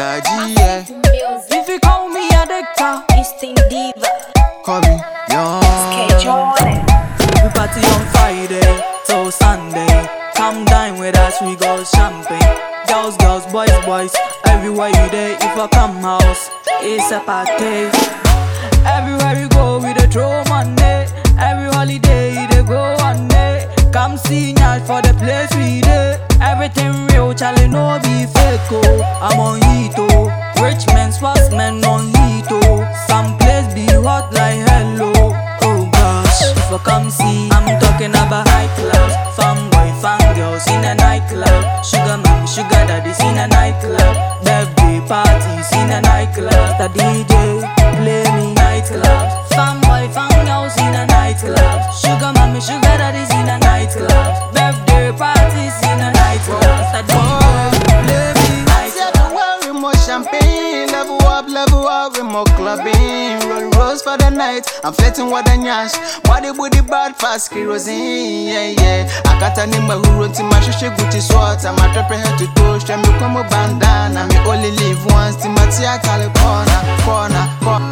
Gaji, yeah. If you call me addictor, Instinct Diva. Call me young. Schedule it. we party on Friday till Sunday. Come dine with us, we go champagne. Girls, girls, boys, boys, everywhere you there. If I come house, it's a party. Everywhere you go, we dey throw money. Every holiday, they go one day. Come see Nyash for the place we dey. Everything real, Charlie, no be fake, oh. I'm on heat, oh. Rich men, swag men on heat, oh. Some place be hot like hello. Oh gosh, if I come see, I'm talking about nightclubs. Fanboy, fangirls in a nightclub. Sugar mommy, sugar daddies in a nightclub. Birthday parties in a nightclub. The DJ play me nightclubs. Fanboy, fangirls in a nightclub. Sugar mommy, sugar daddies in a nightclub. Birthday parties in a nightclub. The DJ play me nightclub. Everywhere with more champagne. Level up with more clubbing. Roll rose for the night. I'm flirting with the Nyash. Body bad fast kerosene. Yeah, yeah. I got a name who wrote in my shishi Gucci sweater. I'm a trapper head to toe. Strap me come a bandana. Me only live once. Timothy I call it corner.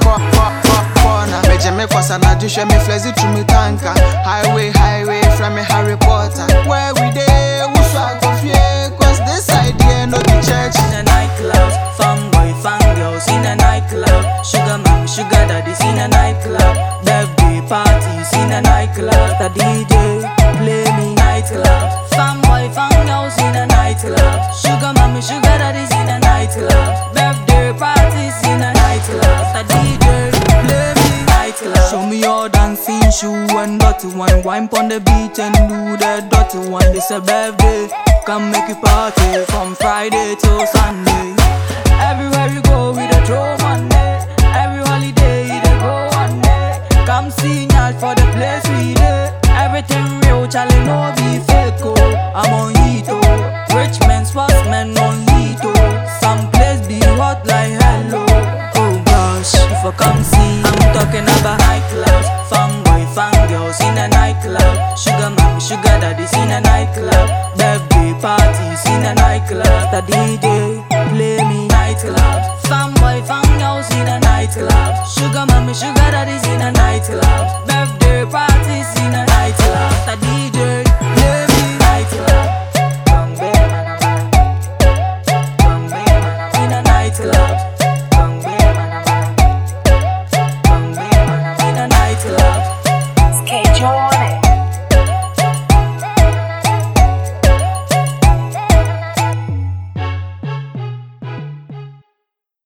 Meje me kwasa na jushe me flexi through me tanker. Highway from me Harry Potter. Where we dey, we swag of yeah. Cause this idea no be church. In a nightclub, fanboy, fangirls in a nightclub. Sugar mommy, sugar daddies in a nightclub. Birthday parties in a nightclub. The DJ play me nightclub. Fanboy, fangirls in a nightclub. Sugar mommy, sugar daddies in a nightclub. Birthday parties in a nightclub. The DJ play me nightclub. Show me your dancing shoe and dirty one. Wine on the beach and do the dirty one. It's a birthday, come make it party from Friday till Sunday. Everywhere you go, we dey throw money. Every holiday, they go one day. Come see Nyash for the place we dey. Everything real, Charlie, no be fake, oh. I'm on heat, oh. Rich men, swag men on heat, oh. Some place be hot like hello. Oh gosh, if I come see, I'm talking about nightclubs. Fanboy, fangirls in a nightclub. Sugar mommy, sugar daddies in a nightclub. Birthday parties in a nightclub. The DJ play me nightclubs. Fanboy, fangirls in a nightclub. Sugar mommy, sugar daddies in a nightclub.